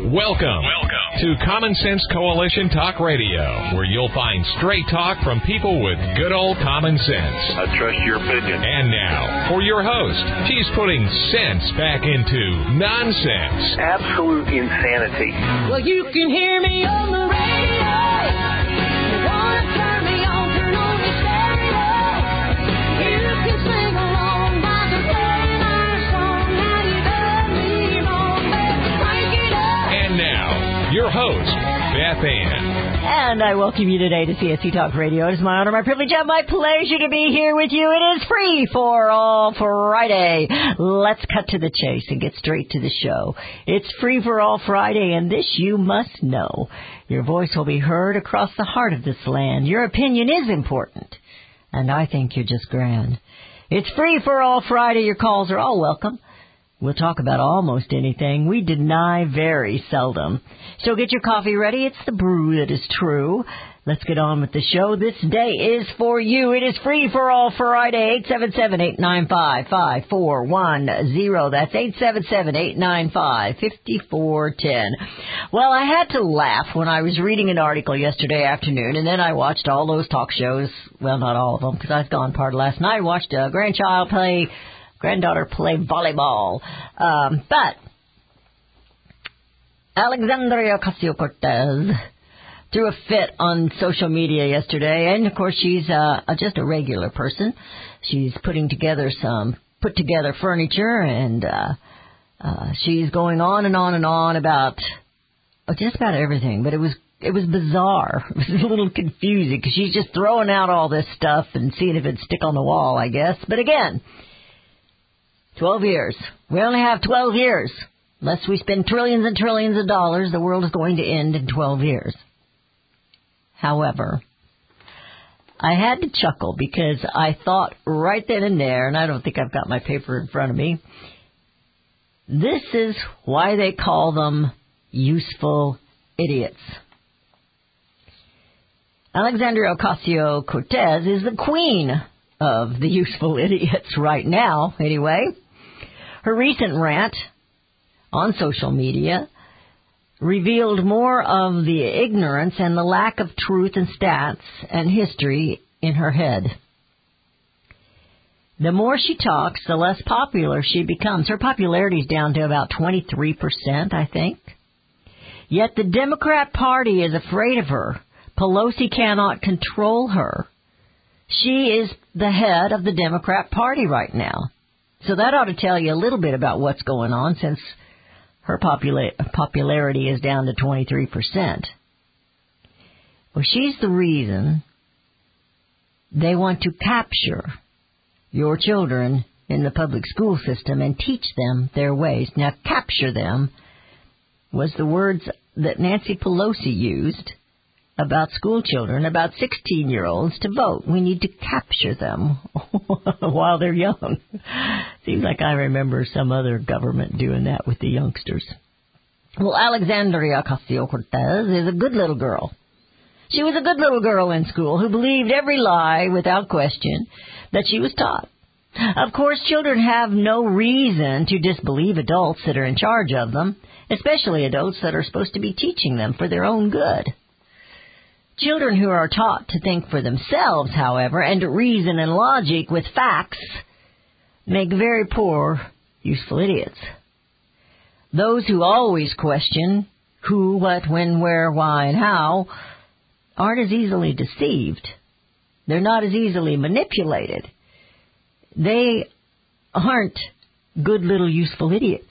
Welcome to Common Sense Coalition Talk Radio, where you'll find straight talk from people with good old common sense. I trust your opinion. And now, for your host, she's putting sense back into nonsense. Absolute insanity. Well, you can hear me on the radio. You want to turn me on, turn on the stereo. You can sing along by the playing our song. Now you done me wrong, baby, crank it up. And now, your host, Beth Ann. And I welcome you today to CSC Talk Radio. It is my honor, my privilege, and my pleasure to be here with you. It is Free for All Friday. Let's cut to the chase and get straight to the show. It's Free for All Friday, and this you must know. Your voice will be heard across the heart of this land. Your opinion is important, and I think you're just grand. It's Free for All Friday. Your calls are all welcome. We'll talk about almost anything. We deny very seldom. So get your coffee ready. It's the brew that is true. Let's get on with the show. This day is for you. It is Free for All Friday. 877-895-5410. That's 877-895-5410. Well, I had to laugh when I was reading an article yesterday afternoon, and then I watched all those talk shows. Well, not all of them, because I was gone part of last night. I watched a granddaughter play volleyball. But Alexandria Ocasio-Cortez threw a fit on social media yesterday, and of course she's just a regular person. She's put together furniture, and she's going on and on and on about just about everything. But it was bizarre. It was a little confusing because she's just throwing out all this stuff and seeing if it'd stick on the wall, I guess. But again, 12 years. We only have 12 years. Unless we spend trillions and trillions of dollars, the world is going to end in 12 years. However, I had to chuckle because I thought right then and there, and I don't think I've got my paper in front of me, this is why they call them useful idiots. Alexandria Ocasio-Cortez is the queen of the useful idiots right now, anyway. Her recent rant on social media revealed more of the ignorance and the lack of truth and stats and history in her head. The more she talks, the less popular she becomes. Her popularity is down to about 23%, I think. Yet the Democrat Party is afraid of her. Pelosi cannot control her. She is the head of the Democrat Party right now. So that ought to tell you a little bit about what's going on, since her popularity is down to 23%. Well, she's the reason they want to capture your children in the public school system and teach them their ways. Now, capture them was the words that Nancy Pelosi used about school children, about 16-year-olds, to vote. We need to capture them while they're young. Seems like I remember some other government doing that with the youngsters. Well, Alexandria Ocasio-Cortez is a good little girl. She was a good little girl in school who believed every lie without question that she was taught. Of course, children have no reason to disbelieve adults that are in charge of them, especially adults that are supposed to be teaching them for their own good. Children who are taught to think for themselves, however, and to reason and logic with facts, make very poor, useful idiots. Those who always question who, what, when, where, why, and how aren't as easily deceived. They're not as easily manipulated. They aren't good little useful idiots.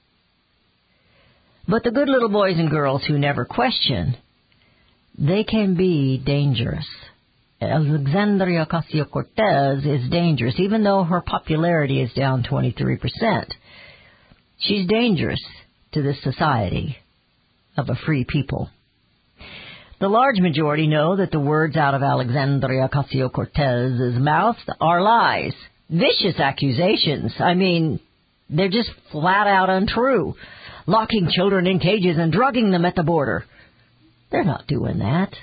But the good little boys and girls who never question, they can be dangerous. Alexandria Ocasio-Cortez is dangerous, even though her popularity is down 23%. She's dangerous to this society of a free people. The large majority know that the words out of Alexandria Ocasio-Cortez's mouth are lies, vicious accusations. I mean, they're just flat out untrue. Locking children in cages and drugging them at the border. They're not doing that.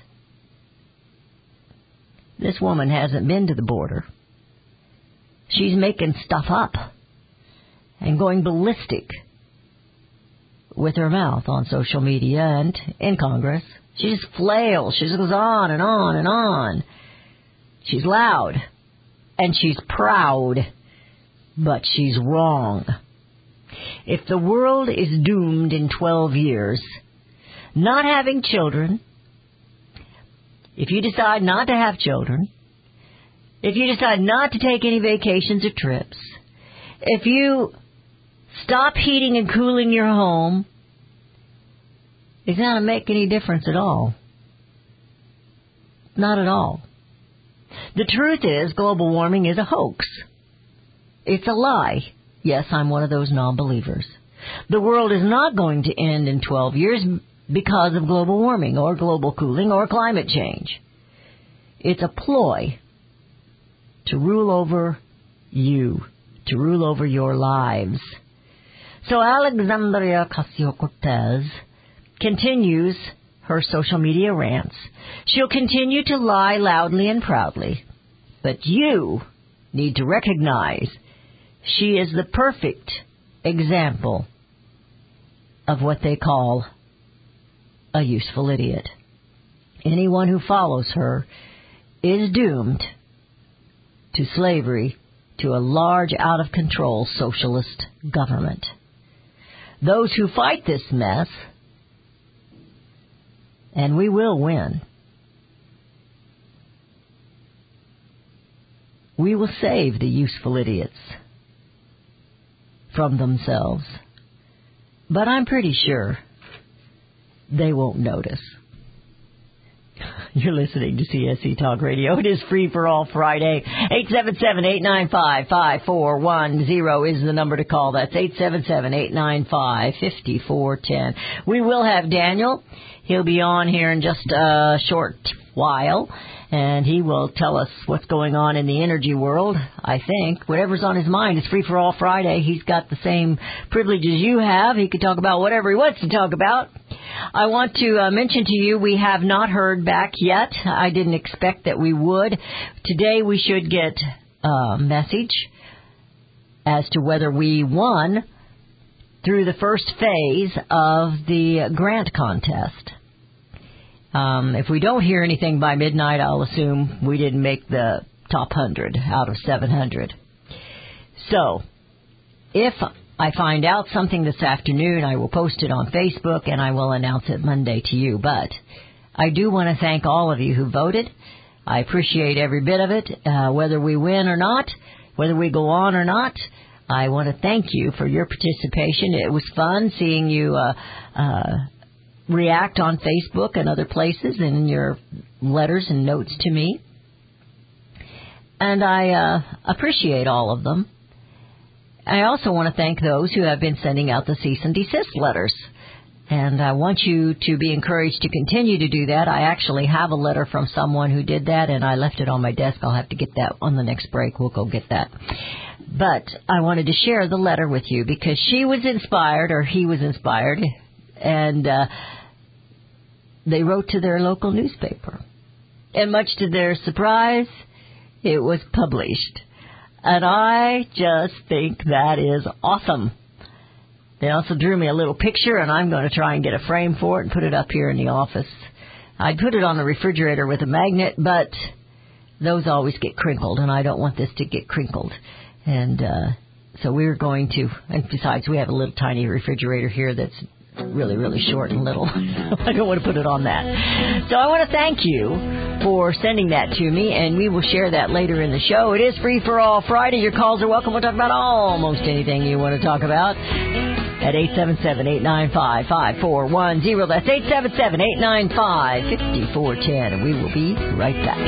This woman hasn't been to the border. She's making stuff up and going ballistic with her mouth on social media and in Congress. She just flails. She just goes on and on and on. She's loud. And she's proud. But she's wrong. If the world is doomed in 12 years, not having children, if you decide not to have children, if you decide not to take any vacations or trips, if you stop heating and cooling your home, it's not going to make any difference at all. Not at all. The truth is, global warming is a hoax. It's a lie. Yes, I'm one of those non-believers. The world is not going to end in 12 years because of global warming or global cooling or climate change. It's a ploy to rule over you, to rule over your lives. So Alexandria Ocasio-Cortez continues her social media rants. She'll continue to lie loudly and proudly. But you need to recognize she is the perfect example of what they call a useful idiot. Anyone who follows her is doomed to slavery to a large, out-of-control socialist government. Those who fight this mess, and we will win, we will save the useful idiots from themselves. But I'm pretty sure they won't notice. You're listening to CSC Talk Radio. It is Free for All Friday. 877-895-5410 is the number to call. That's 877-895-5410. We will have Daniel. He'll be on here in just a short while, and he will tell us what's going on in the energy world, I think. Whatever's on his mind. It's Free for All Friday. He's got the same privileges you have. He can talk about whatever he wants to talk about. I want to mention to you we have not heard back yet. I didn't expect that we would. Today we should get a message as to whether we won through the first phase of the grant contest. If we don't hear anything by midnight, I'll assume we didn't make the top 100 out of 700. So, if I find out something this afternoon, I will post it on Facebook and I will announce it Monday to you. But I do want to thank all of you who voted. I appreciate every bit of it, whether we win or not, whether we go on or not. I want to thank you for your participation. It was fun seeing you react on Facebook and other places and in your letters and notes to me. And I appreciate all of them. I also want to thank those who have been sending out the cease and desist letters. And I want you to be encouraged to continue to do that. I actually have a letter from someone who did that, and I left it on my desk. I'll have to get that on the next break. We'll go get that. But I wanted to share the letter with you because she was inspired, or he was inspired, and they wrote to their local newspaper. And much to their surprise, it was published. And I just think that is awesome. They also drew me a little picture, and I'm going to try and get a frame for it and put it up here in the office. I'd put it on the refrigerator with a magnet, but those always get crinkled, and I don't want this to get crinkled. And so we're going to, and besides, we have a little tiny refrigerator here that's really, really short and little. I don't want to put it on that. So I want to thank you for sending that to me, and we will share that later in the show. It is Free for All Friday. Your calls are welcome. We'll talk about almost anything you want to talk about at 877-895-5410. That's 877-895-5410, and we will be right back.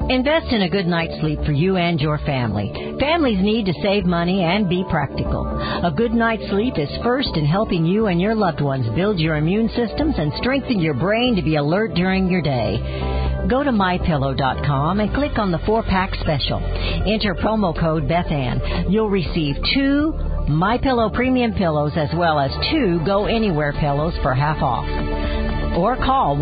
Invest in a good night's sleep for you and your family. Families need to save money and be practical. A good night's sleep is first in helping you and your loved ones build your immune systems and strengthen your brain to be alert during your day. Go to MyPillow.com and click on the 4-pack special. Enter promo code BethAnn. You'll receive 2 MyPillow premium pillows as well as 2 Go Anywhere pillows for half off. Or call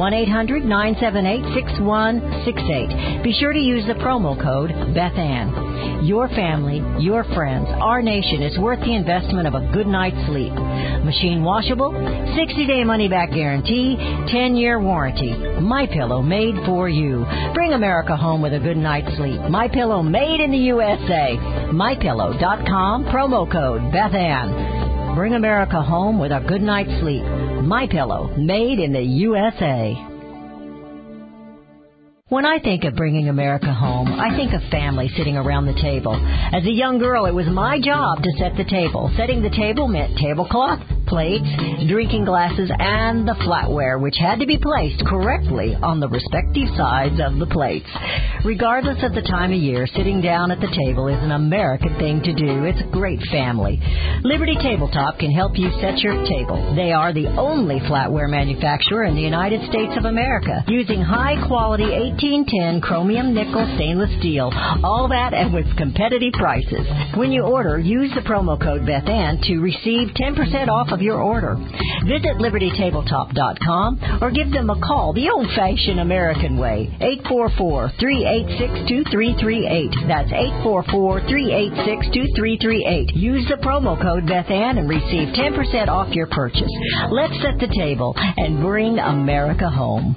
1-800-978-6168. Be sure to use the promo code BethAnn. Your family, your friends, our nation is worth the investment of a good night's sleep. Machine washable, 60-day money-back guarantee, 10-year warranty. MyPillow made for you. Bring America home with a good night's sleep. MyPillow made in the USA. MyPillow.com, promo code BethAnn. Bring America home with a good night's sleep. MyPillow, made in the USA. When I think of bringing America home, I think of family sitting around the table. As a young girl, it was my job to set the table. Setting the table meant tablecloth, plates, drinking glasses, and the flatware, which had to be placed correctly on the respective sides of the plates. Regardless of the time of year, sitting down at the table is an American thing to do. It's a great family. Liberty Tabletop can help you set your table. They are the only flatware manufacturer in the United States of America, using high-quality 1810 chromium nickel stainless steel. All that and with competitive prices. When you order, use the promo code BethAnn to receive 10% off of your order. Visit LibertyTabletop.com or give them a call the old-fashioned American way. 844-386-2338. That's 844-386-2338. Use the promo code BethAnn and receive 10% off your purchase. Let's set the table and bring America home.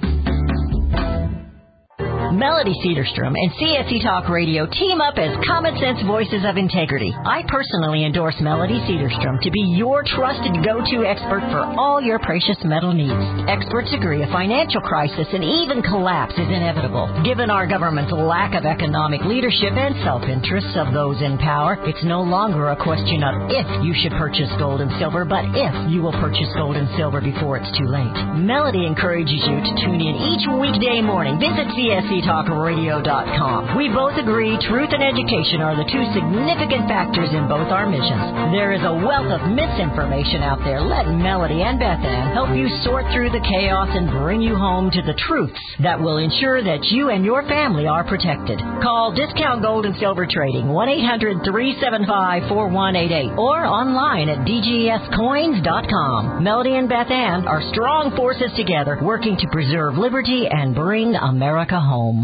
Melody Cedarstrom and CSC Talk Radio team up as Common Sense Voices of Integrity. I personally endorse Melody Cedarstrom to be your trusted go-to expert for all your precious metal needs. Experts agree a financial crisis and even collapse is inevitable. Given our government's lack of economic leadership and self-interests of those in power, it's no longer a question of if you should purchase gold and silver, but if you will purchase gold and silver before it's too late. Melody encourages you to tune in each weekday morning. Visit CSCTalkRadio.com. We both agree truth and education are the two significant factors in both our missions. There is a wealth of misinformation out there. Let Melody and BethAnn help you sort through the chaos and bring you home to the truths that will ensure that you and your family are protected. Call Discount Gold and Silver Trading, 1-800-375-4188, or online at DGScoins.com. Melody and BethAnn are strong forces together, working to preserve liberty and bring America home.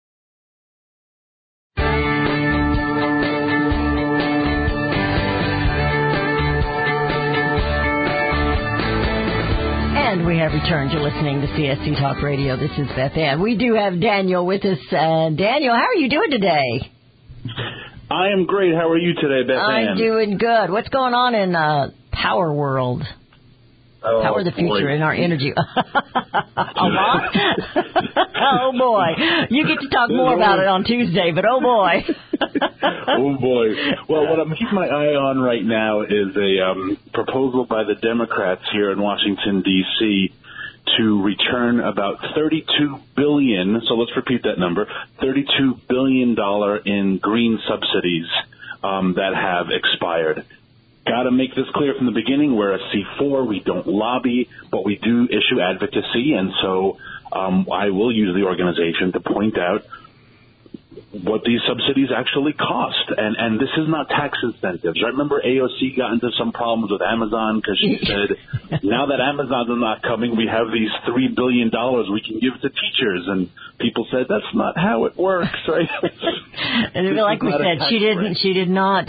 And we have returned to listening to CSC Talk Radio. This is BethAnn. We do have Daniel with us. Daniel, how are you doing today? I am great. How are you today, BethAnn? I'm doing good. What's going on in Power World? Power the future in our energy. A lot? Oh, boy. You get to talk more about it on Tuesday, but oh, boy. Oh, boy. Well, what I'm keeping my eye on right now is a proposal by the Democrats here in Washington, D.C., to return about $32 billion, so let's repeat that number, $32 billion in green subsidies that have expired. Got to make this clear from the beginning. We're a C4. We don't lobby, but we do issue advocacy, and so I will use the organization to point out what these subsidies actually cost. And this is not tax incentives. I remember AOC got into some problems with Amazon because she said, now that Amazon is not coming, we have these $3 billion we can give to teachers. And people said, that's not how it works, right? And like we said, she did not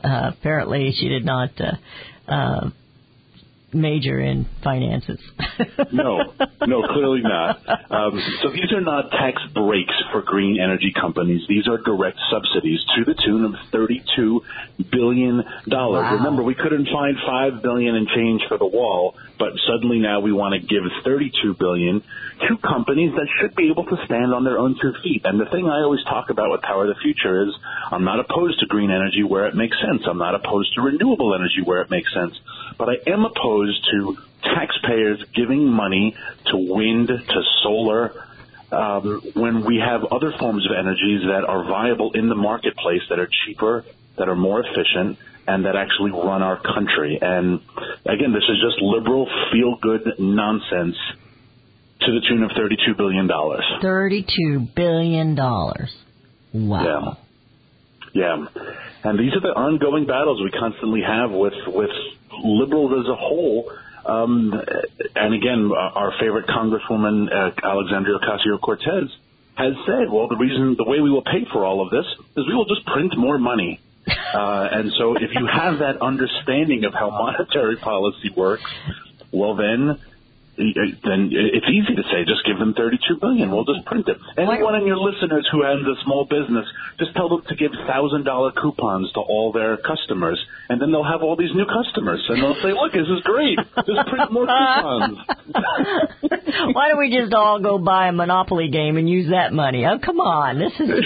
major in finances. No, clearly not. So these are not tax breaks for green energy companies. These are direct subsidies to the tune of $32 billion. Wow. Remember, we couldn't find $5 billion and change for the wall, but suddenly now we want to give $32 billion to companies that should be able to stand on their own two feet. And the thing I always talk about with Power of the Future is I'm not opposed to green energy where it makes sense. I'm not opposed to renewable energy where it makes sense. But I am opposed to taxpayers giving money to wind, to solar, when we have other forms of energies that are viable in the marketplace, that are cheaper, that are more efficient, and that actually run our country. And again, this is just liberal feel-good nonsense to the tune of $32 billion. $32 billion. Wow. Yeah. And these are the ongoing battles we constantly have with liberals as a whole. And again, our favorite Congresswoman, Alexandria Ocasio-Cortez, has said, well, the way we will pay for all of this is we will just print more money. And so if you have that understanding of how monetary policy works, well, then it's easy to say, just give them $32 billion. We'll just print it. Anyone in your listeners who has a small business, just tell them to give $1,000 coupons to all their customers, and then they'll have all these new customers, and they'll say, look, this is great. Just print more coupons. Why don't we just all go buy a Monopoly game and use that money? Oh, come on. This is...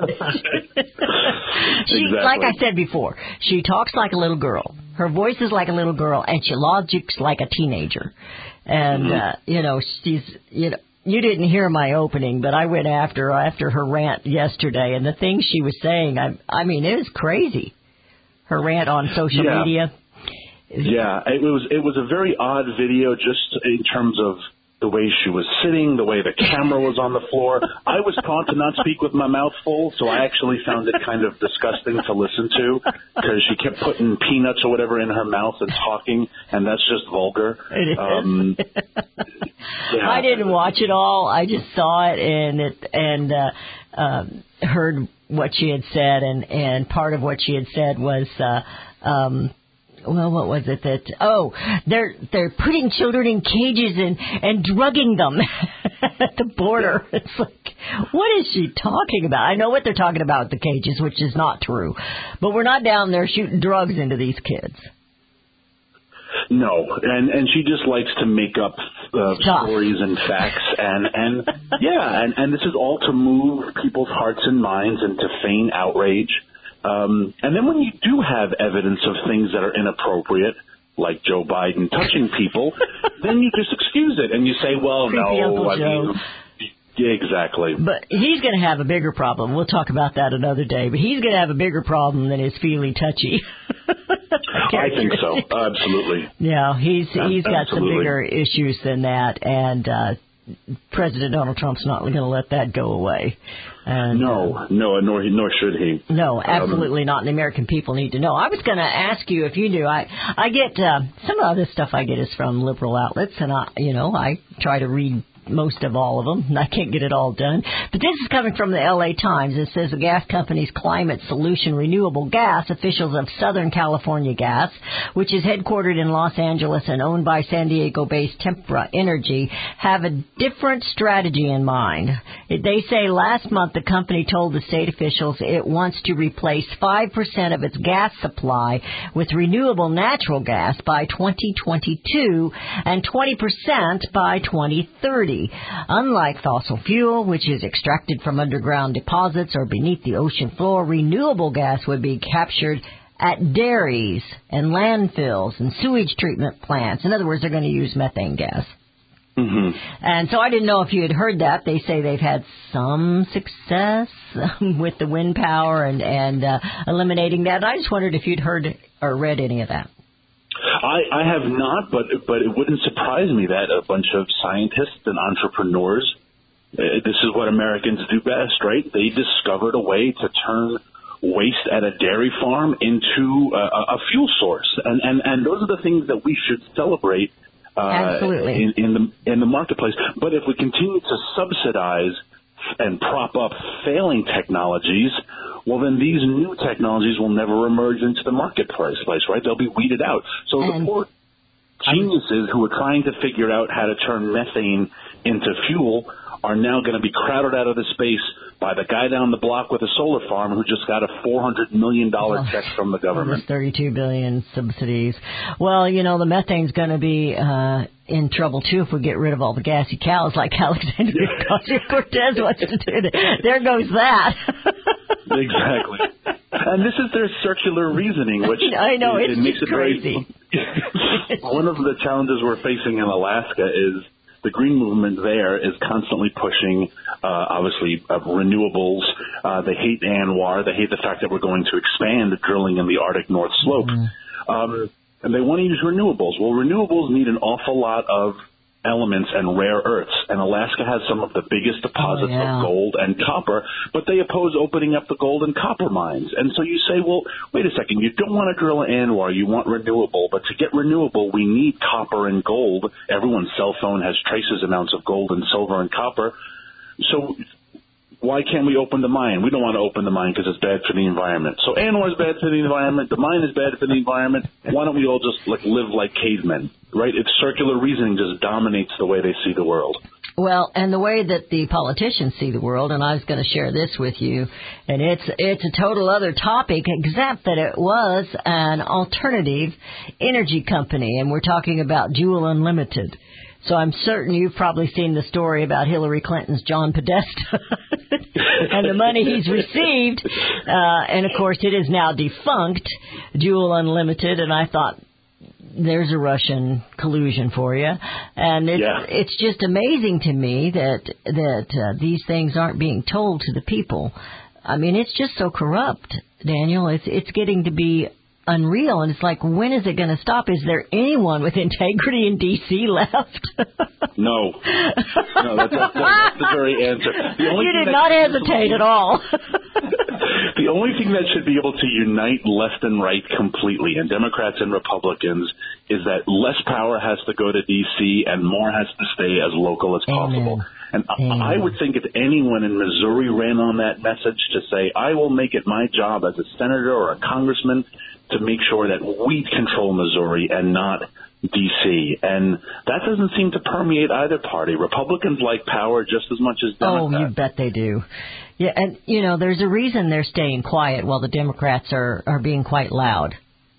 Exactly. Like I said before, she talks like a little girl. Her voice is like a little girl, and she logics like a teenager. And, she's, you didn't hear my opening, but I went after her rant yesterday, and the things she was saying, I mean, it was crazy. Her rant on social media. Yeah, it was a very odd video just in terms of the way she was sitting, the way the camera was on the floor. I was taught to not speak with my mouth full, so I actually found it kind of disgusting to listen to because she kept putting peanuts or whatever in her mouth and talking, and that's just vulgar. It is. I didn't watch it all. I just saw it and heard what she had said, and part of what she had said was well, what was it they're putting children in cages and drugging them at the border. It's like, what is she talking about? I know what they're talking about with the cages, which is not true. But we're not down there shooting drugs into these kids. No, and she just likes to make up stories and facts, and this is all to move people's hearts and minds and to feign outrage. And then when you do have evidence of things that are inappropriate, like Joe Biden touching people, then you just excuse it and you say, well, exactly. But he's going to have a bigger problem. We'll talk about that another day. But he's going to have a bigger problem than his feely touchy. I think so. Absolutely. Yeah, he's got some bigger issues than that, and President Donald Trump's not going to let that go away. And, nor should he. No, absolutely not. And the American people need to know. I was going to ask you if you knew. I get some of the stuff I get is from liberal outlets, and I try to read most of all of them, and I can't get it all done. But this is coming from the LA Times. It says the gas company's Climate Solution Renewable Gas, officials of Southern California Gas, which is headquartered in Los Angeles and owned by San Diego-based Tempra Energy, have a different strategy in mind. They say last month the company told the state officials it wants to replace 5% of its gas supply with renewable natural gas by 2022 and 20% by 2030. Unlike fossil fuel, which is extracted from underground deposits or beneath the ocean floor, renewable gas would be captured at dairies and landfills and sewage treatment plants. In other words, they're going to use methane gas. Mm-hmm. And so I didn't know if you had heard that. They say they've had some success with the wind power and eliminating that. I just wondered if you'd heard or read any of that. I have not, but it wouldn't surprise me that a bunch of scientists and entrepreneurs, this is what Americans do best, right? They discovered a way to turn waste at a dairy farm into a fuel source. And those are the things that we should celebrate in the marketplace. But if we continue to subsidize and prop up failing technologies, well, then these new technologies will never emerge into the marketplace, right? They'll be weeded out. So the poor geniuses who are trying to figure out how to turn methane into fuel are now going to be crowded out of the space by the guy down the block with a solar farm who just got a $400 million check from the government. $32 billion subsidies. Well, the methane's going to be in trouble, too, if we get rid of all the gassy cows like Alexandria Ocasio-Cortez wants to do. There goes that. Exactly. And this is their circular reasoning, which I know, it makes it crazy. One of the challenges we're facing in Alaska is the green movement there is constantly pushing, obviously, renewables. They hate ANWR. They hate the fact that we're going to expand drilling in the Arctic North Slope. And they want to use renewables. Well, renewables need an awful lot of elements and rare earths, and Alaska has some of the biggest deposits of gold and copper, but they oppose opening up the gold and copper mines. And so you say, well, wait a second, you don't want to drill ANWR, you want renewable, but to get renewable, we need copper and gold. Everyone's cell phone has traces amounts of gold and silver and copper. So why can't we open the mine? We don't want to open the mine because it's bad for the environment. So ANWR is bad for the environment. The mine is bad for the environment. Why don't we all just live like cavemen, right? It's circular reasoning just dominates the way they see the world. Well, and the way that the politicians see the world, and I was going to share this with you, and it's a total other topic, except that it was an alternative energy company, and we're talking about Juul Unlimited. So I'm certain you've probably seen the story about Hillary Clinton's John Podesta and the money he's received. And, of course, it is now defunct, Juul Unlimited. And I thought, there's a Russian collusion for you. And it's just amazing to me that these things aren't being told to the people. I mean, it's just so corrupt, Daniel. It's getting to be unreal, and it's like, when is it going to stop? Is there anyone with integrity in D.C. left? No, that's the very answer. You did not hesitate at all. The only thing that should be able to unite left and right completely, and Democrats and Republicans, is that less power has to go to D.C. and more has to stay as local as possible. And I would think if anyone in Missouri ran on that message to say, I will make it my job as a senator or a congressman to make sure that we control Missouri and not D.C. And that doesn't seem to permeate either party. Republicans like power just as much as Democrats. Oh, you bet they do. Yeah, and, there's a reason they're staying quiet while the Democrats are being quite loud.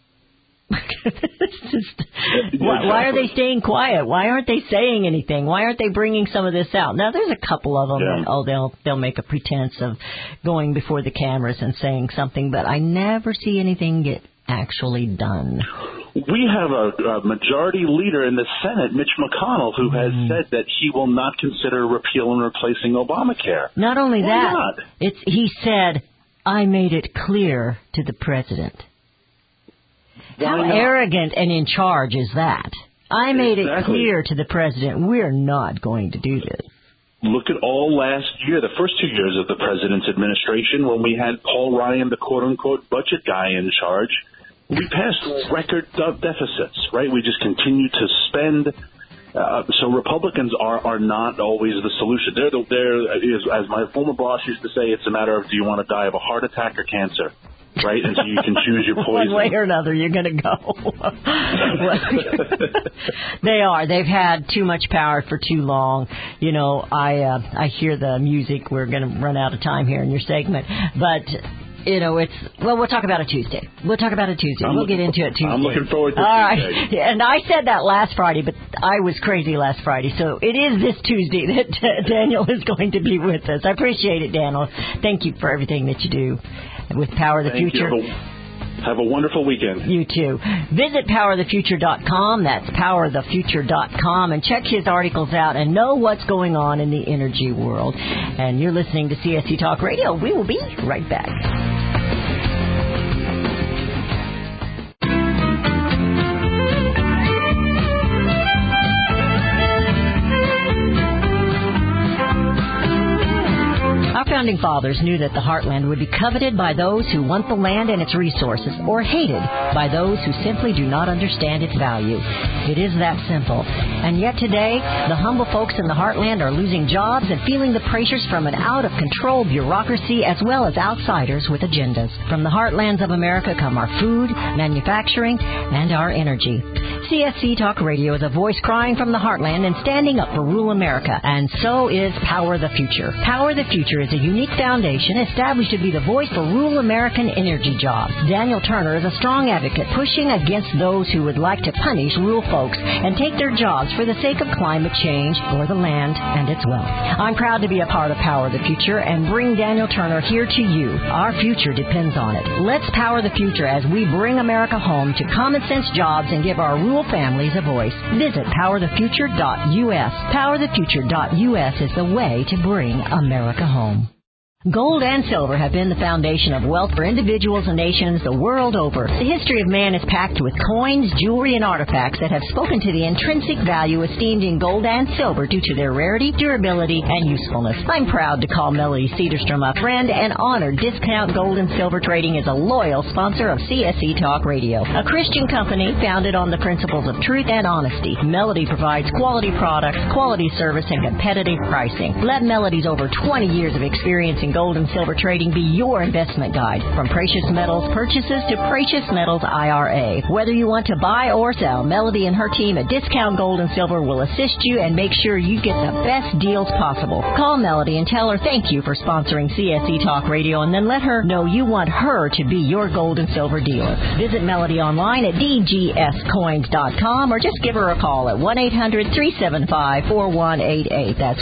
Why are they staying quiet? Why aren't they saying anything? Why aren't they bringing some of this out? Now, there's a couple of them that, they'll make a pretense of going before the cameras and saying something, but I never see anything get actually done. We have a majority leader in the Senate, Mitch McConnell, who has said that he will not consider repeal and replacing Obamacare. Not only Why that, not? He said, I made it clear to the president. How arrogant and in charge is that? I made it clear to the president, we're not going to do this. Look at all last year, the first 2 years of the president's administration, when we had Paul Ryan, the quote-unquote budget guy, in charge. We passed record deficits, right? We just continue to spend. So Republicans are not always the solution. They're, as my former boss used to say, it's a matter of, do you want to die of a heart attack or cancer? Right? And so you can choose your poison. One way or another, you're going to go. They are. They've had too much power for too long. I hear the music. We're going to run out of time here in your segment. But we'll talk about it Tuesday. We'll get into it Tuesday. I'm looking forward to it. All right. And I said that last Friday, but I was crazy last Friday. So it is this Tuesday that Daniel is going to be with us. I appreciate it, Daniel. Thank you for everything that you do with Power of the Future. Have a wonderful weekend. You too. Visit powerthefuture.com. That's powerthefuture.com. And check his articles out and know what's going on in the energy world. And you're listening to CSC Talk Radio. We will be right back. Founding fathers knew that the heartland would be coveted by those who want the land and its resources, or hated by those who simply do not understand its value. It is that simple. And yet today, the humble folks in the heartland are losing jobs and feeling the pressures from an out-of-control bureaucracy as well as outsiders with agendas. From the heartlands of America come our food, manufacturing, and our energy. CSC Talk Radio is a voice crying from the heartland and standing up for rural America. And so is Power the Future. Power the Future is a unique foundation established to be the voice for rural American energy jobs. Daniel Turner is a strong advocate pushing against those who would like to punish rural folks and take their jobs for the sake of climate change or the land and its wealth. I'm proud to be a part of Power the Future and bring Daniel Turner here to you. Our future depends on it. Let's power the future as we bring America home to common sense jobs and give our rural dual families a voice. Visit powerthefuture.us. Powerthefuture.us is the way to bring America home. Gold and silver have been the foundation of wealth for individuals and nations the world over. The history of man is packed with coins, jewelry, and artifacts that have spoken to the intrinsic value esteemed in gold and silver due to their rarity, durability, and usefulness. I'm proud to call Melody Cedarstrom a friend and honor Discount Gold and Silver Trading as a loyal sponsor of CSC Talk Radio, a Christian company founded on the principles of truth and honesty. Melody provides quality products, quality service, and competitive pricing. Let Melody's over 20 years of experience in gold and silver trading be your investment guide. From precious metals purchases to precious metals IRA. Whether you want to buy or sell, Melody and her team at Discount Gold and Silver will assist you and make sure you get the best deals possible. Call Melody and tell her thank you for sponsoring CSC Talk Radio, and then let her know you want her to be your gold and silver dealer. Visit Melody online at dgscoins.com or just give her a call at 1-800-375-4188. That's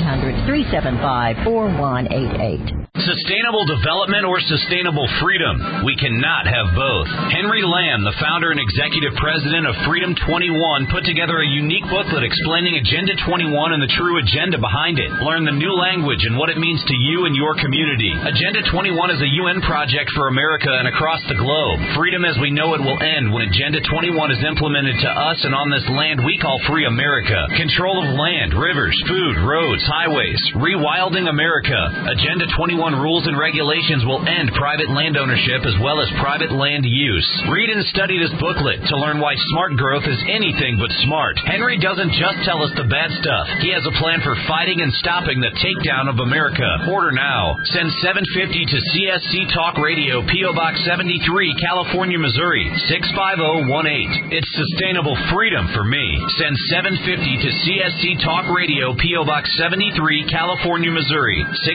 1-800-375-4188. Sustainable development or sustainable freedom? We cannot have both. Henry Lamb, the founder and executive president of Freedom 21, put together a unique booklet explaining Agenda 21 and the true agenda behind it. Learn the new language and what it means to you and your community. Agenda 21 is a UN project for America and across the globe. Freedom as we know it will end when Agenda 21 is implemented to us and on this land we call free America. Control of land, rivers, food, roads, highways. Rewilding America. Agenda 21 rules and regulations will end private land ownership as well as private land use. Read and study this booklet to learn why smart growth is anything but smart. Henry doesn't just tell us the bad stuff. He has a plan for fighting and stopping the takedown of America. Order now. Send $7.50 to CSC Talk Radio, P.O. Box 73, California, Missouri, 65018. It's sustainable freedom for me. Send $7.50 to CSC Talk Radio, P.O. Box 73, California, Missouri,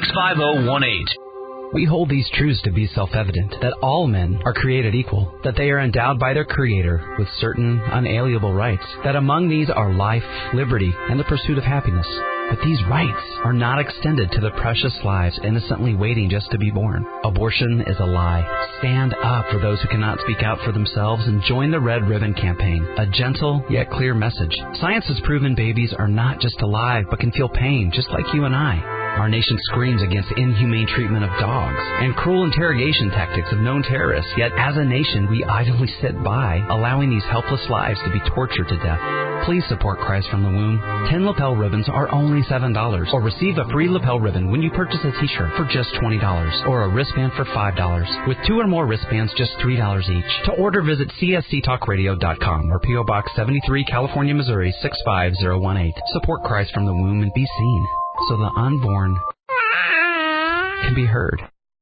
65018. We hold these truths to be self-evident, that all men are created equal, that they are endowed by their Creator with certain unalienable rights, that among these are life, liberty, and the pursuit of happiness. But these rights are not extended to the precious lives innocently waiting just to be born. Abortion is a lie. Stand up for those who cannot speak out for themselves and join the Red Ribbon Campaign, a gentle yet clear message. Science has proven babies are not just alive, but can feel pain just like you and I. Our nation screams against inhumane treatment of dogs and cruel interrogation tactics of known terrorists. Yet as a nation, we idly sit by, allowing these helpless lives to be tortured to death. Please support Christ from the Womb. 10 lapel ribbons are only $7. Or receive a free lapel ribbon when you purchase a t-shirt for just $20. Or a wristband for $5. With 2 or more wristbands, just $3 each. To order, visit csctalkradio.com or P.O. Box 73, California, Missouri, 65018. Support Christ from the Womb and be seen, so the unborn can be heard.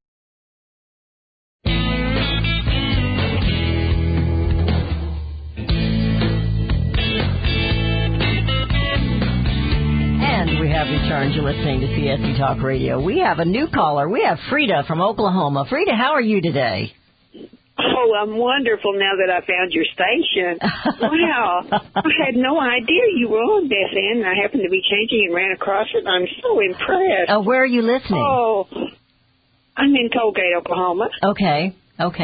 And we have returned. You're listening to CSC Talk Radio. We have a new caller. We have Frida from Oklahoma. Frida, how are you today? Oh, I'm wonderful now that I found your station. Wow. I had no idea you were on FM, and I happened to be changing and ran across it, and I'm so impressed. Where are you listening? Oh, I'm in Colgate, Oklahoma. Okay. I'm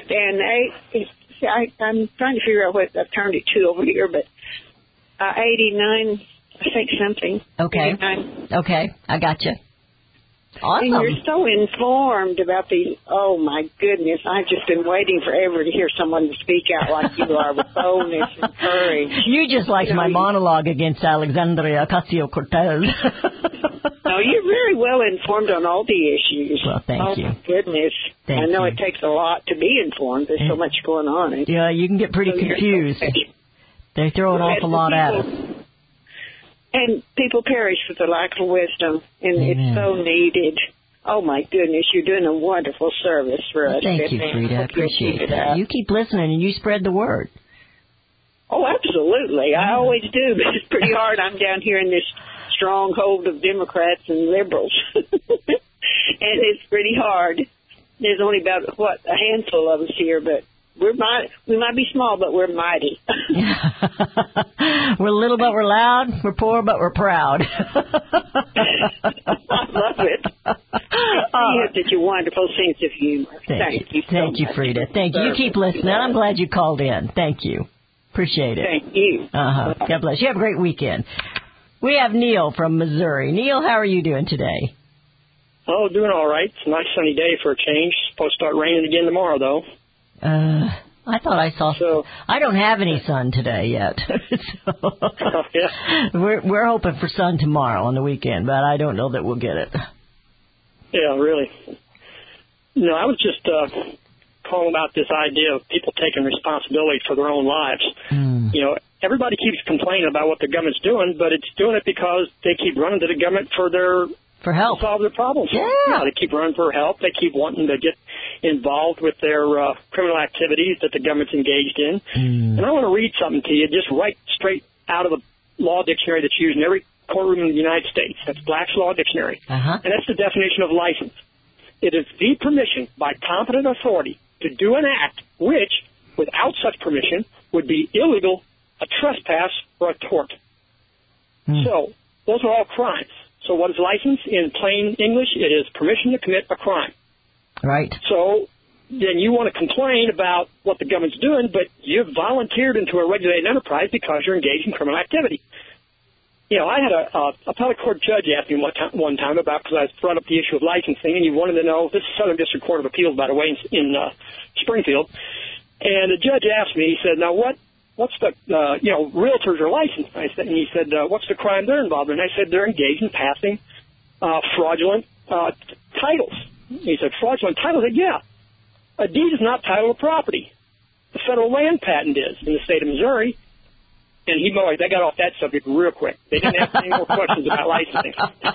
trying to figure out what I've turned it to over here, but 89, I think something. Okay. 89. Okay, I got you. Awesome. And you're so informed about these. Oh, my goodness. I've just been waiting forever to hear someone speak out like you are with boldness and courage. You just liked my monologue against Alexandria Ocasio-Cortez. No, you're very well informed on all the issues. Well, thank you. Oh, my goodness. I know it takes a lot to be informed. There's so much going on. Yeah, you can get pretty confused. They throw an awful lot at us. And people perish for the lack of wisdom, and it's so needed. Oh, my goodness, you're doing a wonderful service for us. Thank you, Frida. I appreciate that. You keep listening, and you spread the word. Oh, absolutely. I always do, but it's pretty hard. I'm down here in this stronghold of Democrats and liberals, and it's pretty hard. There's only about, a handful of us here, but we might be small, but we're mighty. We're little, but we're loud. We're poor, but we're proud. I love it. You have such a wonderful sense of humor. Thank you so Thank you, much. Frida. Thank you. You keep listening. I'm glad you called in. Thank you. Appreciate it. Thank you. God bless. You have a great weekend. We have Neil from Missouri. Neil, how are you doing today? Oh, doing all right. It's a nice sunny day for a change. Supposed to start raining again tomorrow, though. I thought I saw. So, I don't have any sun today yet. yeah. We're hoping for sun tomorrow on the weekend, but I don't know that we'll get it. Yeah, really. No, I was just calling about this idea of people taking responsibility for their own lives. You know, everybody keeps complaining about what the government's doing, but it's doing it because they keep running to the government for help, to solve their problems. Yeah, they keep running for help. They keep wanting to get involved with their criminal activities that the government's engaged in. And I want to read something to you, just right straight out of the law dictionary that's used in every courtroom in the United States. That's Black's Law Dictionary. And that's the definition of license. It is the permission by competent authority to do an act which, without such permission, would be illegal, a trespass, or a tort. So, those are all crimes. So what is license? In plain English, it is permission to commit a crime. Right. So then you want to complain about what the government's doing, but you've volunteered into a regulated enterprise because you're engaged in criminal activity. You know, I had a appellate court judge ask me one time about, because I brought up the issue of licensing, and he wanted to know, this is Southern District Court of Appeals, by the way, in Springfield, and the judge asked me, he said, now what's the, realtors are licensed? And he said, what's the crime they're involved in? I said, they're engaged in passing fraudulent titles. He said, fraudulent titles? I said, yeah. A deed is not title of property. The federal land patent is in the state of Missouri. And they got off that subject real quick. They didn't ask any more questions about licensing.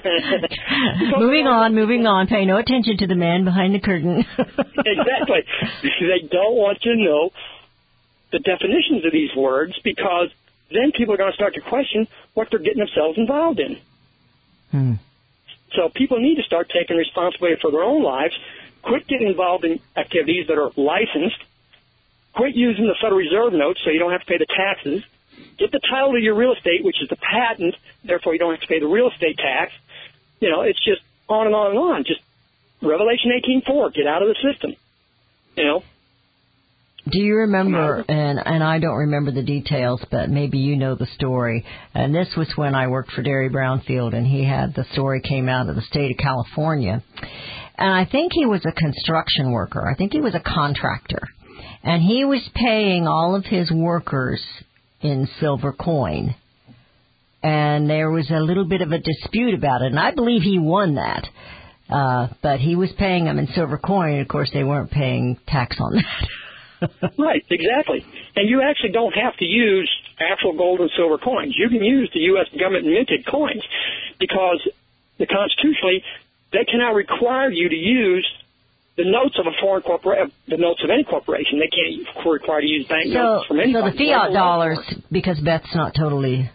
Moving on. Pay no attention to the man behind the curtain. Exactly. They don't want you to know the definitions of these words, because then people are going to start to question what they're getting themselves involved in. So people need to start taking responsibility for their own lives, quit getting involved in activities that are licensed, quit using the Federal Reserve notes so you don't have to pay the taxes, get the title to your real estate, which is the patent, therefore you don't have to pay the real estate tax. You know, it's just on and on and on. Just Revelation 18:4, get out of the system. You know. Do you remember, and I don't remember the details, but maybe you know the story, and this was when I worked for Derry Brownfield, and he had the story came out of the state of California, and I think he was a construction worker. I think he was a contractor, and he was paying all of his workers in silver coin, and there was a little bit of a dispute about it, and I believe he won that, but he was paying them in silver coin, and of course they weren't paying tax on that. Right, exactly. And you actually don't have to use actual gold and silver coins. You can use the U.S. government minted coins, because constitutionally they cannot require you to use the notes of a foreign corporation, the notes of any corporation. They can't require you to use bank notes from anybody. So the fiat dollars, because Beth's not totally...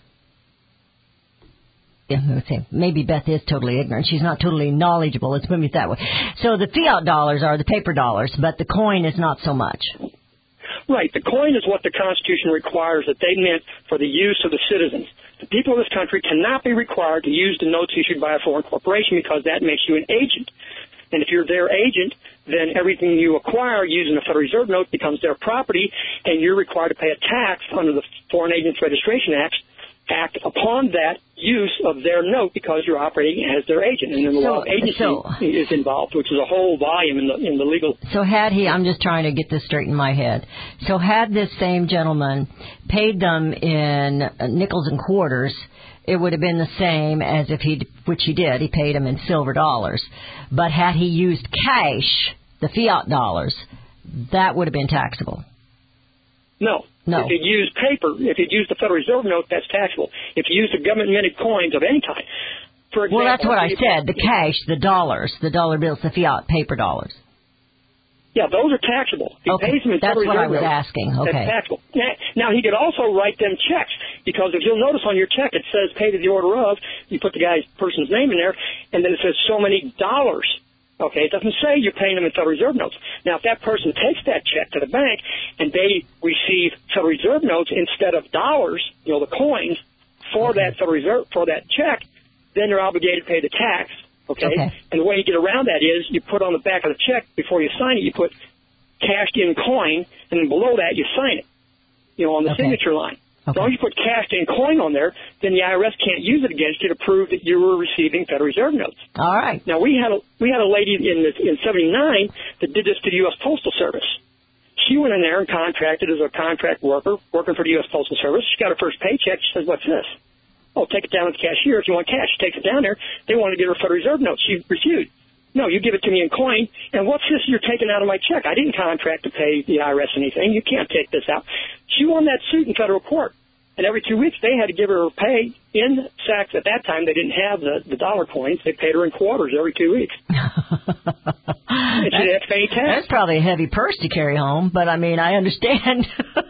maybe Beth is totally ignorant. She's not totally knowledgeable. Let's move it that way. So the fiat dollars are the paper dollars, but the coin is not so much. Right. The coin is what the Constitution requires that they meant for the use of the citizens. The people of this country cannot be required to use the notes issued by a foreign corporation, because that makes you an agent. And if you're their agent, then everything you acquire using a Federal Reserve note becomes their property, and you're required to pay a tax under the Foreign Agents Registration Act upon that use of their note, because you're operating as their agent. And then the law of agency is involved, which is a whole volume in the legal. So had he, I'm just trying to get this straight in my head. So had this same gentleman paid them in nickels and quarters, it would have been the same as if which he did, he paid them in silver dollars. But had he used cash, the fiat dollars, that would have been taxable. No. If you use paper, if you use the Federal Reserve note, that's taxable. If you use the government-minted coins of any kind, for example... Well, that's what I said, the cash, the dollars, the dollar bills, the fiat paper dollars. Yeah, those are taxable. He pays them in that's Federal what I Reserve was notes. asking. Okay. That's taxable. Now, he could also write them checks, because if you'll notice on your check, it says pay to the order of, you put the person's name in there, and then it says so many dollars. Okay, it doesn't say you're paying them in Federal Reserve notes. Now, if that person takes that check to the bank and they receive Federal Reserve notes instead of dollars, the coins, for that Federal Reserve, for that check, then they're obligated to pay the tax. Okay? And the way you get around that is you put on the back of the check, before you sign it, you put cashed in coin, and then below that you sign it. on the Okay. signature line. As Okay. long as you put cash and coin on there, then the IRS can't use it against you to prove that you were receiving Federal Reserve notes. All right. Now, we had a lady in 79 that did this to the U.S. Postal Service. She went in there and contracted as a contract worker working for the U.S. Postal Service. She got her first paycheck. She says, "What's this?" "Oh, take it down to the cashier if you want cash." She takes it down there. They want to get her Federal Reserve notes. She refused. "No, you give it to me in coin. And what's this you're taking out of my check? I didn't contract to pay the IRS anything. You can't take this out." She won that suit in federal court. And every 2 weeks, they had to give her pay in sacks. At that time, they didn't have the dollar coins. They paid her in quarters every 2 weeks. And she didn't have to pay any tax. That's probably a heavy purse to carry home, but I mean, I understand.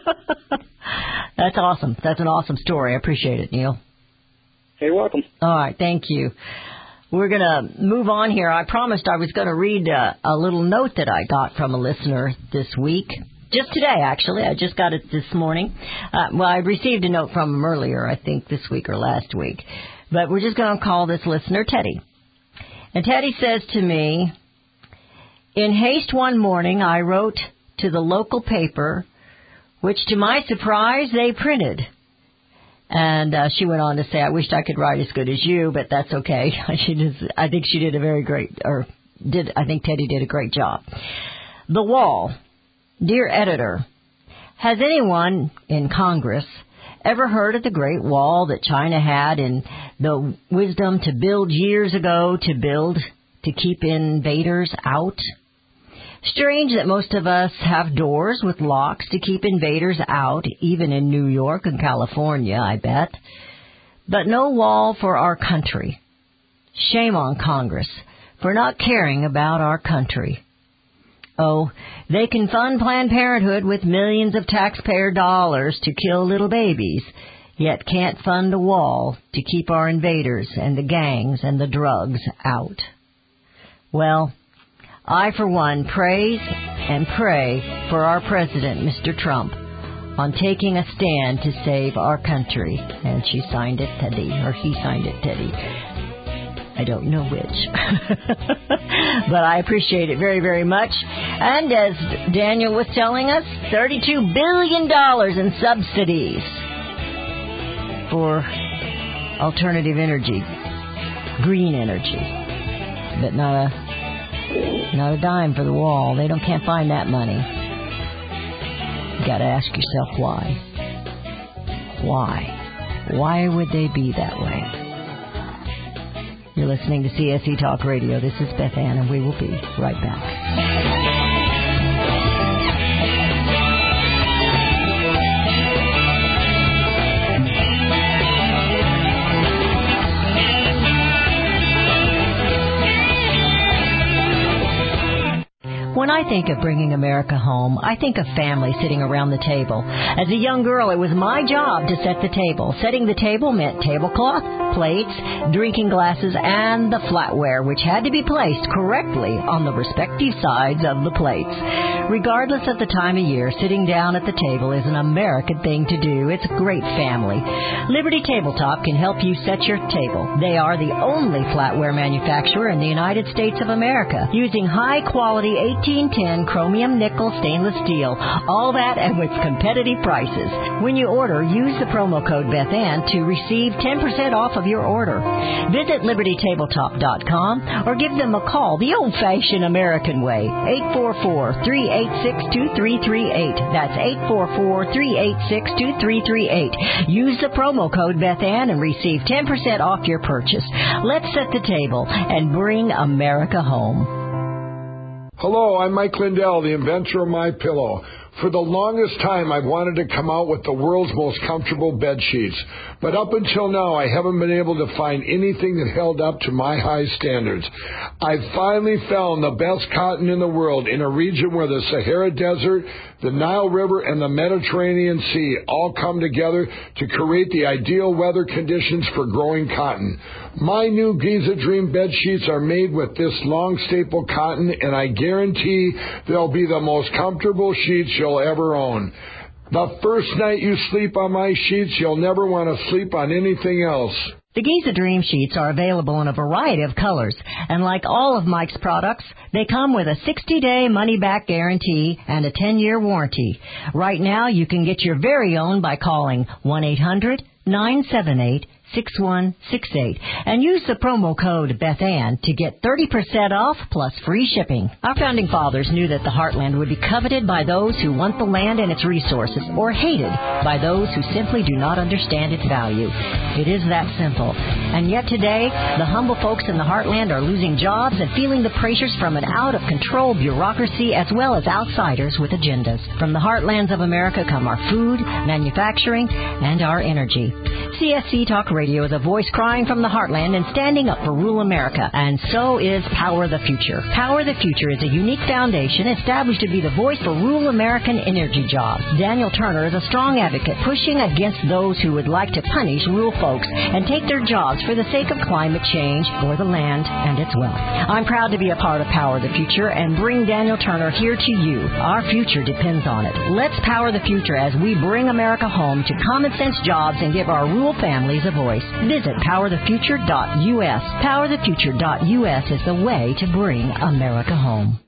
That's awesome. That's an awesome story. I appreciate it, Neil. You're welcome. All right, thank you. We're going to move on here. I promised I was going to read a little note that I got from a listener this week. Just today, actually. I just got it this morning. Well, I received a note from him earlier, I think this week or last week. But we're just going to call this listener Teddy. And Teddy says to me, "In haste one morning, I wrote to the local paper, which to my surprise, they printed." And she went on to say, "I wished I could write as good as you, but that's okay." I think she did a very great, I think Teddy did a great job. "The Wall. Dear editor, has anyone in Congress ever heard of the Great Wall that China had and the wisdom to build years ago to keep invaders out? Strange that most of us have doors with locks to keep invaders out, even in New York and California, I bet. But no wall for our country. Shame on Congress for not caring about our country. Oh, they can fund Planned Parenthood with millions of taxpayer dollars to kill little babies, yet can't fund a wall to keep our invaders and the gangs and the drugs out. Well, I, for one, praise and pray for our president, Mr. Trump, on taking a stand to save our country." And she signed it, Teddy, or he signed it, Teddy. I don't know which. But I appreciate it very, very much. And as Daniel was telling us, $32 billion in subsidies for alternative energy, green energy. But not a dime for the wall. They can't find that money. You got to ask yourself why. Why? Why would they be that way? You're listening to CSE Talk Radio. This is Beth Ann, and we will be right back. When I think of bringing America home, I think of family sitting around the table. As a young girl, it was my job to set the table. Setting the table meant tablecloth, plates, drinking glasses, and the flatware, which had to be placed correctly on the respective sides of the plates. Regardless of the time of year, sitting down at the table is an American thing to do. It's a great family. Liberty Tabletop can help you set your table. They are the only flatware manufacturer in the United States of America, using high-quality 1810 chromium nickel stainless steel. All that and with competitive prices. When you order, use the promo code BethAnn to receive 10% off of your order. Visit LibertyTabletop.com or give them a call the old-fashioned American way. 844-386-2338. That's 844-386-2338. Use the promo code BethAnn and receive 10% off your purchase. Let's set the table and bring America home. Hello, I'm Mike Lindell, the inventor of MyPillow. For the longest time, I've wanted to come out with the world's most comfortable bed sheets. But up until now, I haven't been able to find anything that held up to my high standards. I finally found the best cotton in the world in a region where the Sahara Desert, the Nile River, and the Mediterranean Sea all come together to create the ideal weather conditions for growing cotton. My new Giza Dream bed sheets are made with this long staple cotton, and I guarantee they'll be the most comfortable sheets you'll ever own. The first night you sleep on my sheets, you'll never want to sleep on anything else. The Giza Dream Sheets are available in a variety of colors, and like all of Mike's products, they come with a 60-day money-back guarantee and a 10-year warranty. Right now, you can get your very own by calling 1-800-978-6168 and use the promo code BethAnn to get 30% off plus free shipping. Our founding fathers knew that the heartland would be coveted by those who want the land and its resources, or hated by those who simply do not understand its value. It is that simple. And yet today, the humble folks in the heartland are losing jobs and feeling the pressures from an out-of-control bureaucracy as well as outsiders with agendas. From the heartlands of America come our food, manufacturing, and our energy. CSC Talk Radio is a voice crying from the heartland and standing up for rural America, and so is Power the Future. Power the Future is a unique foundation established to be the voice for rural American energy jobs. Daniel Turner is a strong advocate pushing against those who would like to punish rural folks and take their jobs for the sake of climate change or the land and its wealth. I'm proud to be a part of Power the Future and bring Daniel Turner here to you. Our future depends on it. Let's power the future as we bring America home to common sense jobs and give our rural families a voice. Visit powerthefuture.us. Powerthefuture.us is the way to bring America home.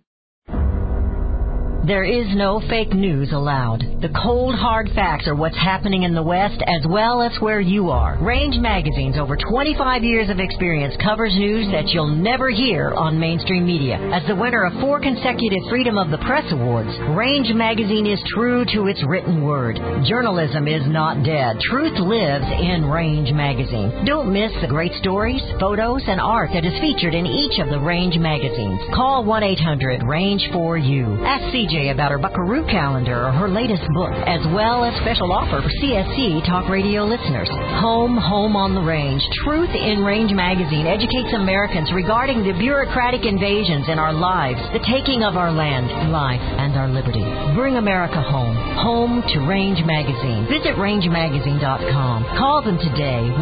There is no fake news allowed. The cold, hard facts are what's happening in the West as well as where you are. Range Magazine's over 25 years of experience covers news that you'll never hear on mainstream media. As the winner of 4 consecutive Freedom of the Press Awards, Range Magazine is true to its written word. Journalism is not dead. Truth lives in Range Magazine. Don't miss the great stories, photos, and art that is featured in each of the Range magazines. Call 1-800-RANGE-4U. Ask CJ about her Buckaroo calendar or her latest book, as well as special offer for CSC Talk Radio listeners. Home on the Range. Truth in Range Magazine educates Americans regarding the bureaucratic invasions in our lives, the taking of our land, life, and our liberty. Bring America home. Home to Range Magazine. Visit rangemagazine.com. Call them today,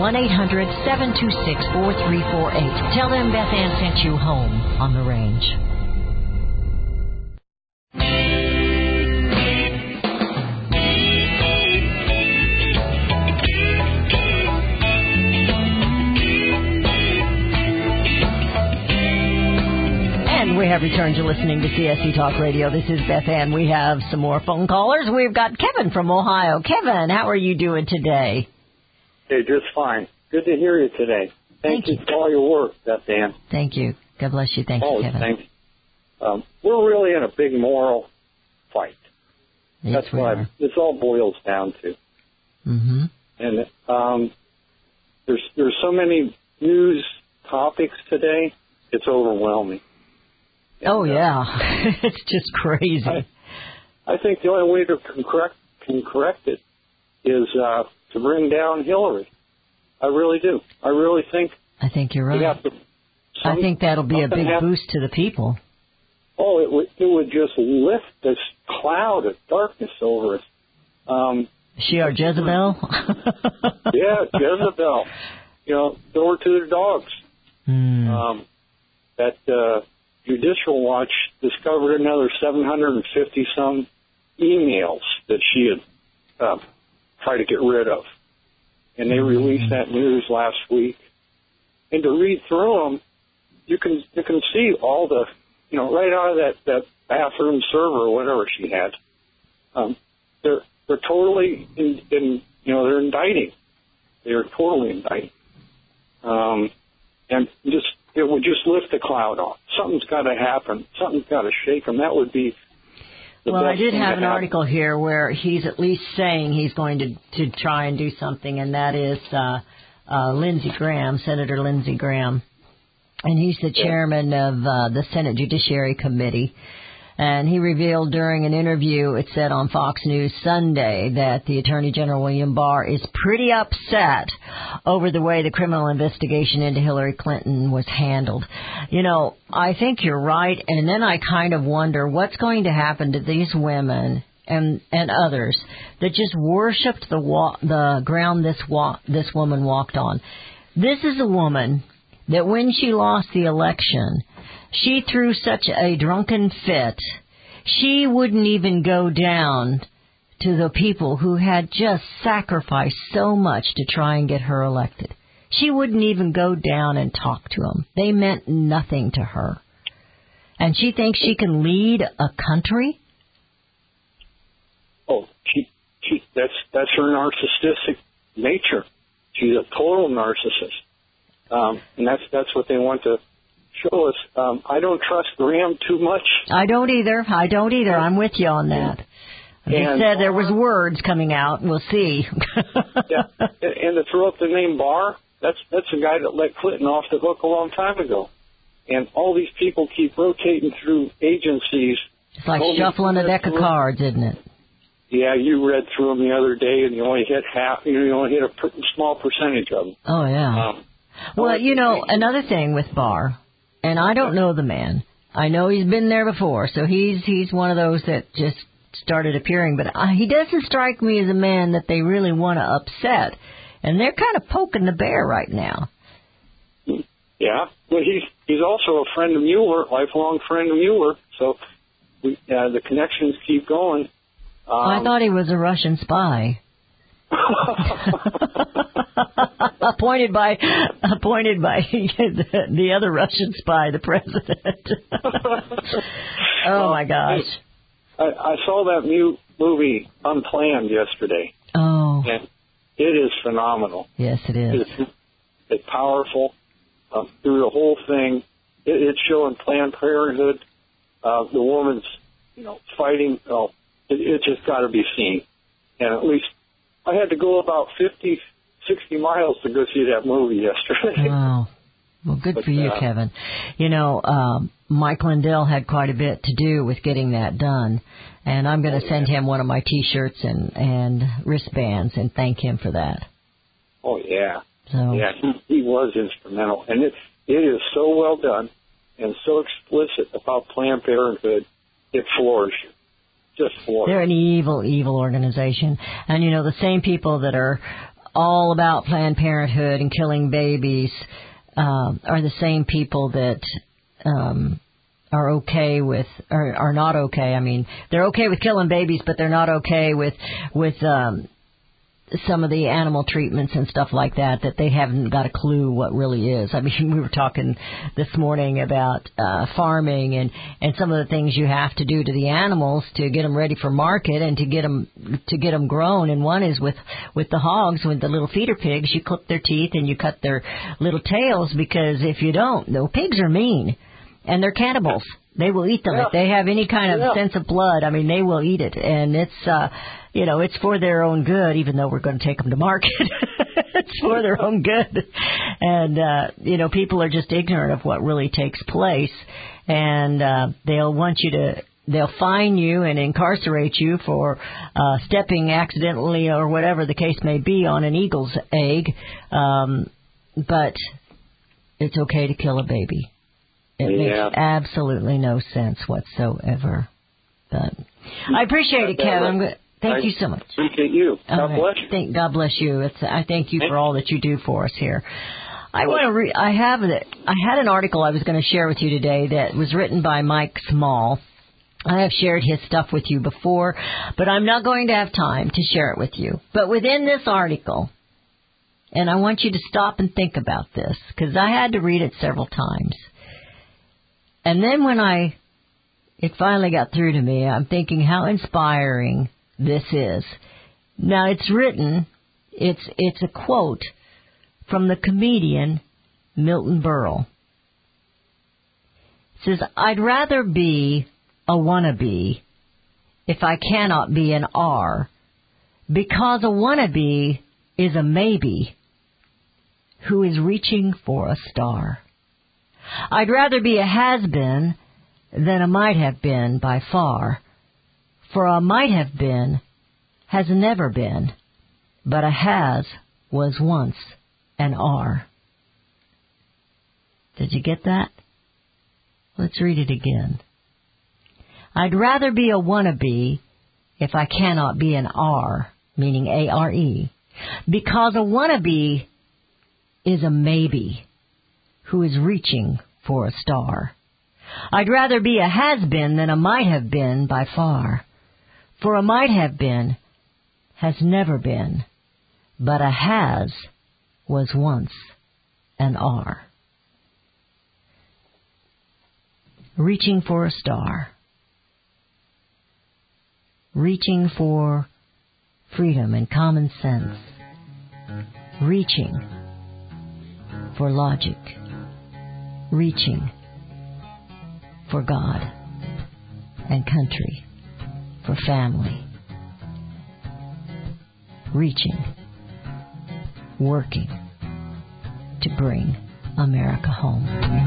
1-800-726-4348. Tell them Beth Ann sent you home on the Range. We have returned to listening to CSC Talk Radio. This is Beth Ann. We have some more phone callers. We've got Kevin from Ohio. Kevin, how are you doing today? Hey, just fine. Good to hear you today. Thank you for all your work, Beth Ann. Thank you. God bless you. Thank you, Kevin. Thanks. We're really in a big moral fight. Yes, that's what this all boils down to. Mm-hmm. And there's so many news topics today, it's overwhelming. And, yeah. It's just crazy. I think the only way to correct it is to bring down Hillary. I really do. I really think. I think you're right. I think that'll be a big boost to the people. Oh, it would just lift this cloud of darkness over us. Is she our Jezebel? Yeah, Jezebel. Throw her to the dogs. That Judicial Watch discovered another 750-some emails that she had tried to get rid of. And they released that news last week. And to read through them, you can see all the, right out of that bathroom server or whatever she had. They're totally they're indicting. They're totally indicting. And it would just lift the cloud off. Something's got to happen. Something's got to shake them. That would be the best I did thing have to an article here where he's at least saying he's going to try and do something, and that is Lindsey Graham, Senator Lindsey Graham. And he's the chairman of the Senate Judiciary Committee. And he revealed during an interview, it said on Fox News Sunday, that the Attorney General William Barr is pretty upset over the way the criminal investigation into Hillary Clinton was handled. I think you're right. And then I kind of wonder what's going to happen to these women and others that just worshipped the ground this woman walked on. This is a woman that when she lost the election, she threw such a drunken fit, she wouldn't even go down to the people who had just sacrificed so much to try and get her elected. She wouldn't even go down and talk to them. They meant nothing to her. And she thinks she can lead a country? Oh, that's her narcissistic nature. She's a total narcissist. And that's what they want to show us. I don't trust Graham too much. I don't either. I'm with you on that. He said there was words coming out. We'll see. Yeah, and to throw up the name Barr, that's the guy that let Clinton off the hook a long time ago. And all these people keep rotating through agencies. It's like shuffling a deck of cards, isn't it? Yeah, you read through them the other day, and you only hit half. You only hit a small percentage of them. Oh yeah. Well, you know, another thing with Barr, and I don't know the man. I know he's been there before, so he's one of those that just started appearing. But he doesn't strike me as a man that they really want to upset, and they're kind of poking the bear right now. Yeah, well, he's also a friend of Mueller, lifelong friend of Mueller. So the connections keep going. I thought he was a Russian spy. appointed by the other Russian spy, the president. Oh my gosh! I saw that movie Unplanned yesterday. Oh, and it is phenomenal. Yes, it is. It's powerful. Through the whole thing, it's showing Planned Parenthood. The woman's, fighting. It's just got to be seen. And at least I had to go about 50, 60 miles to go see that movie yesterday. Wow. Well, good for you, Kevin. Mike Lindell had quite a bit to do with getting that done. And I'm going to send him one of my T-shirts and wristbands and thank him for that. Oh, yeah. So. Yeah, he was instrumental. And it is so well done and so explicit about Planned Parenthood, it floors you. Just floors. They're an evil, evil organization. And, the same people that are all about Planned Parenthood and killing babies are the same people that are okay with, or are not okay. I mean, they're okay with killing babies, but they're not okay with some of the animal treatments and stuff like that they haven't got a clue what really is. I mean, we were talking this morning about farming and some of the things you have to do to the animals to get them ready for market and to get them grown. And one is with the hogs, with the little feeder pigs, you clip their teeth and you cut their little tails, because if you don't, the pigs are mean and they're cannibals. They will eat them. Yeah. If they have any kind of sense of blood, I mean, they will eat it. And it's, it's for their own good, even though we're going to take them to market. It's for their own good. And, people are just ignorant of what really takes place. And they'll fine you and incarcerate you for stepping accidentally or whatever the case may be on an eagle's egg. But it's okay to kill a baby. It makes absolutely no sense whatsoever. But I appreciate it, Kevin. Thank you so much. Appreciate you. God bless you. God bless you. I thank you for all that you do for us here. I had an article I was going to share with you today that was written by Mike Small. I have shared his stuff with you before, but I'm not going to have time to share it with you. But within this article, and I want you to stop and think about this, because I had to read it several times. And then when it finally got through to me, I'm thinking how inspiring this is. Now it's written, it's a quote from the comedian Milton Berle. It says, "I'd rather be a wannabe if I cannot be an R, because a wannabe is a maybe who is reaching for a star. I'd rather be a has-been than a might-have-been by far, for a might-have-been has never been, but a has was once an are." Did you get that? Let's read it again. "I'd rather be a wannabe if I cannot be an R, meaning A-R-E, because a wannabe is a maybe who is reaching for a star. I'd rather be a has-been than a might-have-been by far, for a might-have-been has never been, but a has was once and are. Reaching for a star. Reaching for freedom and common sense. Reaching for logic. Reaching for God and country, for family. Reaching, working to bring America home.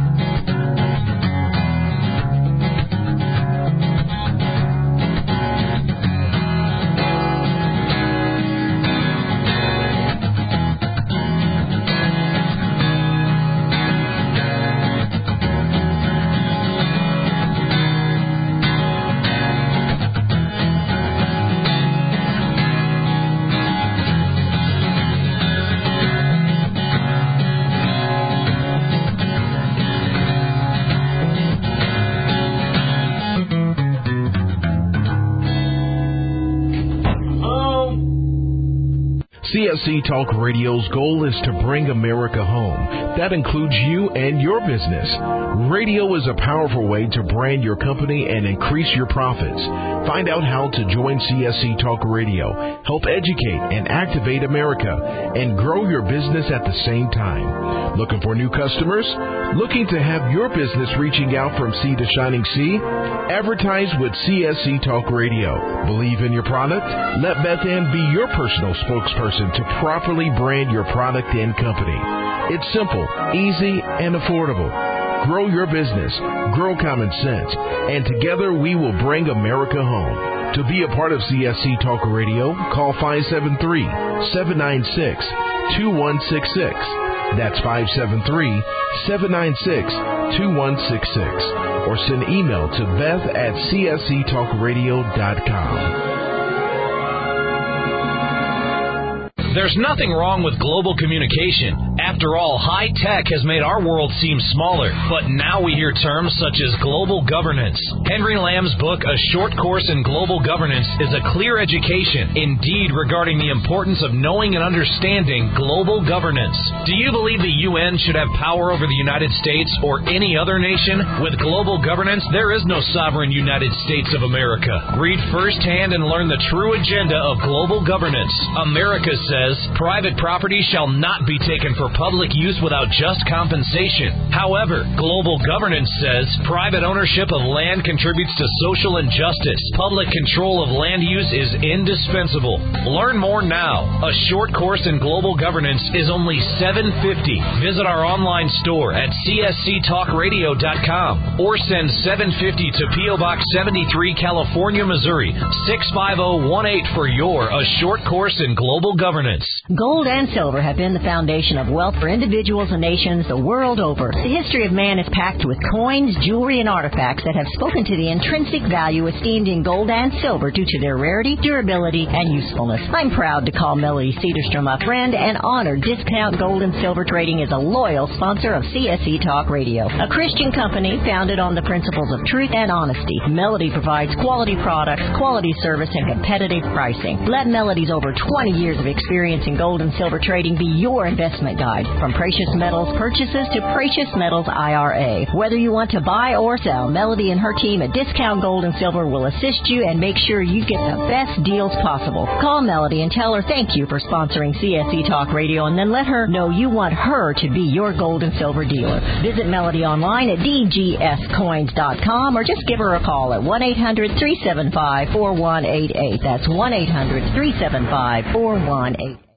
CSC Talk Radio's goal is to bring America home. That includes you and your business. Radio is a powerful way to brand your company and increase your profits. Find out how to join CSC Talk Radio, help educate and activate America, and grow your business at the same time. Looking for new customers? Looking to have your business reaching out from sea to shining sea? Advertise with CSC Talk Radio. Believe in your product? Let Beth Ann be your personal spokesperson to properly brand your product and company. It's simple, easy, and affordable. Grow your business, grow common sense, and together we will bring America home. To be a part of CSC Talk Radio, call 573-796-2166. That's 573-796-2166. Or send email to beth@csctalkradio.com. There's nothing wrong with global communication. After all, high tech has made our world seem smaller, but now we hear terms such as global governance. Henry Lamb's book, A Short Course in Global Governance, is a clear education, indeed, regarding the importance of knowing and understanding global governance. Do you believe the UN should have power over the United States or any other nation? With global governance, there is no sovereign United States of America. Read firsthand and learn the true agenda of global governance. America says, private property shall not be taken for public use without just compensation. However, global governance says private ownership of land contributes to social injustice. Public control of land use is indispensable. Learn more now. A Short Course in Global Governance is only $7.50. Visit our online store at csctalkradio.com or send $7.50 to P.O. Box 73, California, Missouri, 65018 for your A Short Course in Global Governance. Gold and silver have been the foundation of wealth for individuals and nations the world over. The history of man is packed with coins, jewelry, and artifacts that have spoken to the intrinsic value esteemed in gold and silver due to their rarity, durability, and usefulness. I'm proud to call Melody Cedarstrom a friend and honor Discount Gold and Silver Trading as a loyal sponsor of CSC Talk Radio, a Christian company founded on the principles of truth and honesty. Melody provides quality products, quality service, and competitive pricing. Let Melody's over 20 years of experience in gold and silver trading be your investment guide. From precious metals purchases to precious metals IRA. Whether you want to buy or sell, Melody and her team at Discount Gold and Silver will assist you and make sure you get the best deals possible. Call Melody and tell her thank you for sponsoring CSC Talk Radio, and then let her know you want her to be your gold and silver dealer. Visit Melody online at dgscoins.com or just give her a call at 1-800-375-4188. That's 1-800-375-4188.